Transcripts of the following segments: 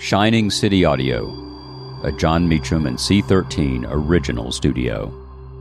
Shining City Audio, a Jon Meacham and C13 original studio.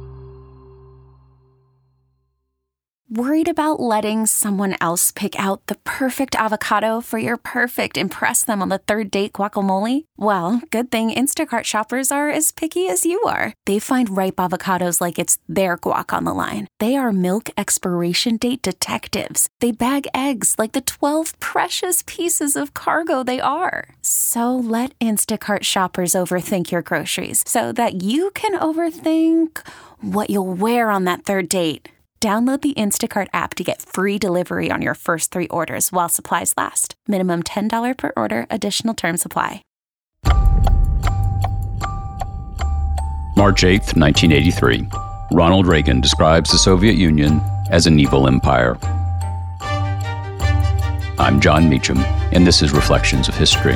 Worried about letting someone else pick out the perfect avocado for your perfect impress them on the third date guacamole? Well, good thing Instacart shoppers are as picky as you are. They find ripe avocados like it's their guac on the line. They are milk expiration date detectives. They bag eggs like the 12 precious pieces of cargo they are. So let Instacart shoppers overthink your groceries so that you can overthink what you'll wear on that third date. Download the Instacart app to get free delivery on your first 3 orders while supplies last. Minimum $10 per order. Additional terms apply. March 8, 1983. Ronald Reagan describes the Soviet Union as an evil empire. I'm Jon Meacham, and this is Reflections of History.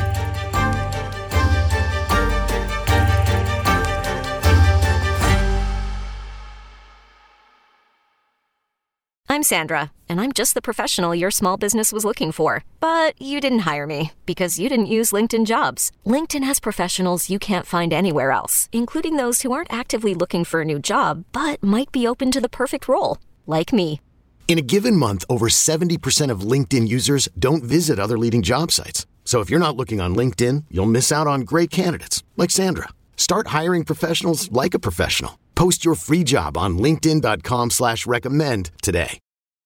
I'm Sandra, and I'm just the professional your small business was looking for. But you didn't hire me because you didn't use LinkedIn Jobs. LinkedIn has professionals you can't find anywhere else, including those who aren't actively looking for a new job, but might be open to the perfect role, like me. In a given month, over 70% of LinkedIn users don't visit other leading job sites. So if you're not looking on LinkedIn, you'll miss out on great candidates, like Sandra. Start hiring professionals like a professional. Post your free job on linkedin.com/recommend today.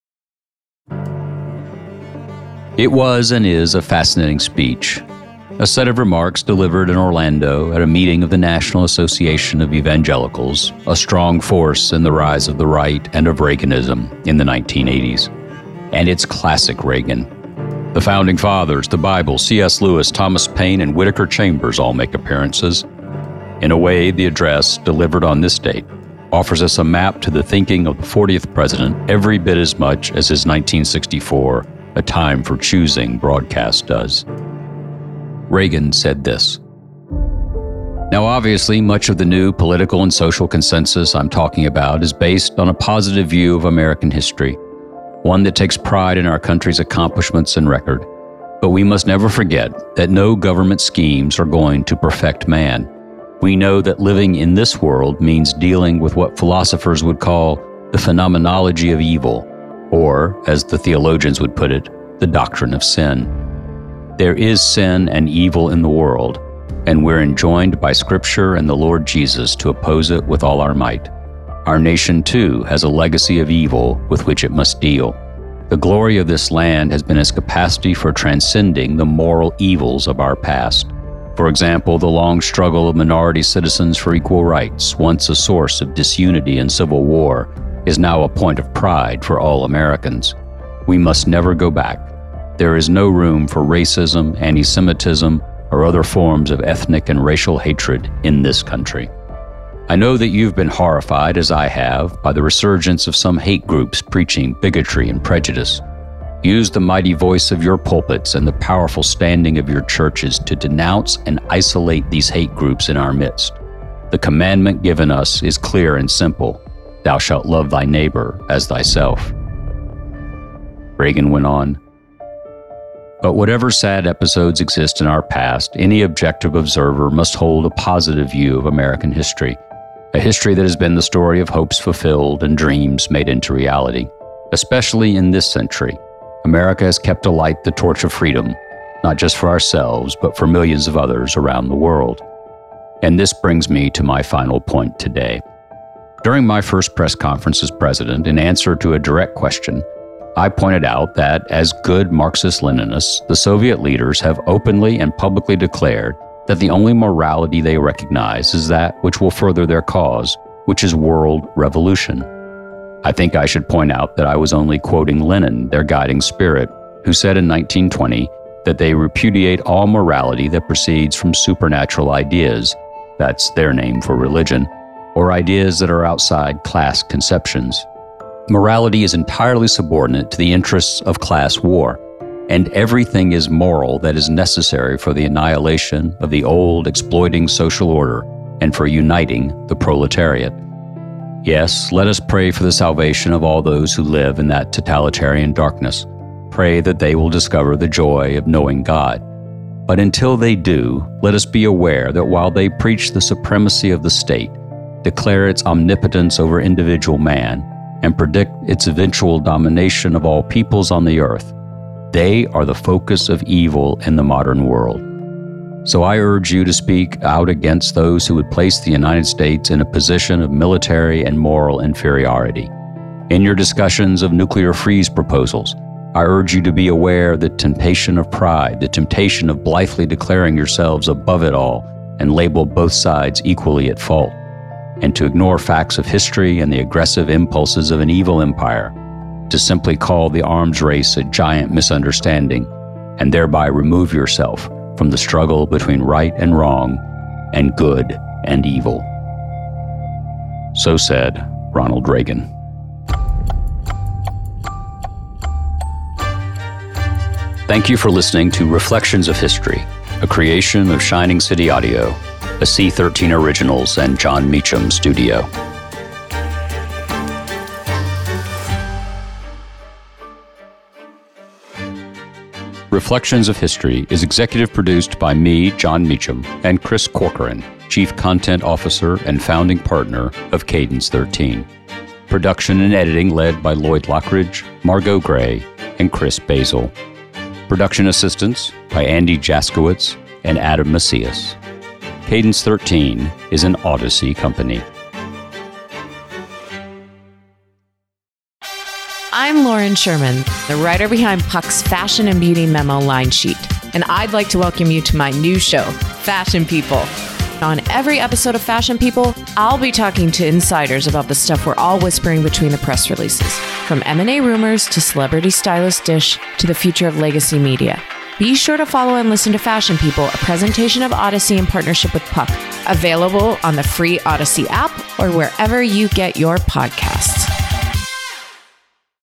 It was and is a fascinating speech, a set of remarks delivered in Orlando at a meeting of the National Association of Evangelicals, a strong force in the rise of the right and of Reaganism in the 1980s. And it's classic Reagan. The Founding Fathers, the Bible, C.S. Lewis, Thomas Paine, and Whittaker Chambers all make appearances. In a way, the address, delivered on this date, offers us a map to the thinking of the 40th president every bit as much as his 1964 A Time for Choosing broadcast does. Reagan said this. Now, obviously, much of the new political and social consensus I'm talking about is based on a positive view of American history, one that takes pride in our country's accomplishments and record. But we must never forget that no government schemes are going to perfect man. We know that living in this world means dealing with what philosophers would call the phenomenology of evil, or, as the theologians would put it, the doctrine of sin. There is sin and evil in the world, and we're enjoined by Scripture and the Lord Jesus to oppose it with all our might. Our nation, too, has a legacy of evil with which it must deal. The glory of this land has been its capacity for transcending the moral evils of our past. For example, the long struggle of minority citizens for equal rights, once a source of disunity and civil war, is now a point of pride for all Americans. We must never go back. There is no room for racism, anti-Semitism, or other forms of ethnic and racial hatred in this country. I know that you've been horrified, as I have, by the resurgence of some hate groups preaching bigotry and prejudice. Use the mighty voice of your pulpits and the powerful standing of your churches to denounce and isolate these hate groups in our midst. The commandment given us is clear and simple. Thou shalt love thy neighbor as thyself. Reagan went on. But whatever sad episodes exist in our past, any objective observer must hold a positive view of American history, a history that has been the story of hopes fulfilled and dreams made into reality. Especially in this century, America has kept alight the torch of freedom, not just for ourselves, but for millions of others around the world. And this brings me to my final point today. During my first press conference as president, in answer to a direct question, I pointed out that, as good Marxist-Leninists, the Soviet leaders have openly and publicly declared that the only morality they recognize is that which will further their cause, which is world revolution. I think I should point out that I was only quoting Lenin, their guiding spirit, who said in 1920 that they repudiate all morality that proceeds from supernatural ideas, that's their name for religion, or ideas that are outside class conceptions. Morality is entirely subordinate to the interests of class war, and everything is moral that is necessary for the annihilation of the old exploiting social order and for uniting the proletariat. Yes, let us pray for the salvation of all those who live in that totalitarian darkness. Pray that they will discover the joy of knowing God. But until they do, let us be aware that while they preach the supremacy of the state, declare its omnipotence over individual man, and predict its eventual domination of all peoples on the earth, they are the focus of evil in the modern world. So I urge you to speak out against those who would place the United States in a position of military and moral inferiority. In your discussions of nuclear freeze proposals, I urge you to be aware of the temptation of pride, the temptation of blithely declaring yourselves above it all and label both sides equally at fault, and to ignore facts of history and the aggressive impulses of an evil empire, to simply call the arms race a giant misunderstanding, and thereby remove yourself from the struggle between right and wrong and good and evil. So said Ronald Reagan. Thank you for listening to Reflections of History, a creation of Shining City Audio, a C13 Originals and John Meacham studio. Reflections of History is executive produced by me, John Meacham, and Chris Corcoran, Chief Content Officer and founding partner of Cadence 13. Production and editing led by Lloyd Lockridge, Margot Gray, and Chris Basil. Production assistance by Andy Jaskowitz and Adam Macias. Cadence 13 is an Odyssey company. I'm Lauren Sherman, the writer behind Puck's Fashion and Beauty Memo line sheet, and I'd like to welcome you to my new show, Fashion People. On every episode of Fashion People, I'll be talking to insiders about the stuff we're all whispering between the press releases, from M&A rumors to celebrity stylist dish to the future of legacy media. Be sure to follow and listen to Fashion People, a presentation of Odyssey in partnership with Puck, available on the free Odyssey app or wherever you get your podcasts.